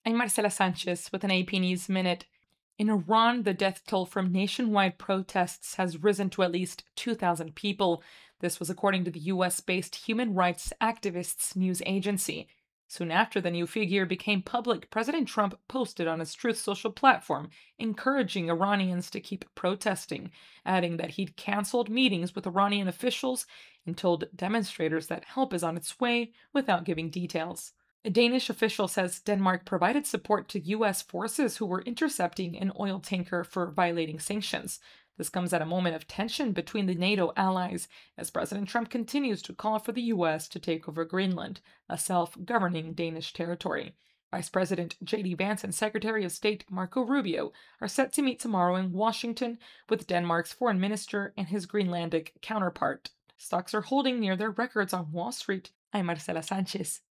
I'm Marcela Sanchez with an AP News Minute. In Iran, the death toll from nationwide protests has risen to at least 2,000 people. This was according to the US based human rights activists news agency. Soon after the new figure became public, President Trump posted on his Truth Social platform, encouraging Iranians to keep protesting, adding that he'd canceled meetings with Iranian officials and told demonstrators that help is on its way without giving details. A Danish official says Denmark provided support to U.S. forces who were intercepting an oil tanker for violating sanctions. This comes at a moment of tension between the NATO allies as President Trump continues to call for the U.S. to take over Greenland, a self governing Danish territory. Vice President J.D. Vance and Secretary of State Marco Rubio are set to meet tomorrow in Washington with Denmark's foreign minister and his Greenlandic counterpart. Stocks are holding near their records on Wall Street. I'm Marcela Sanchez.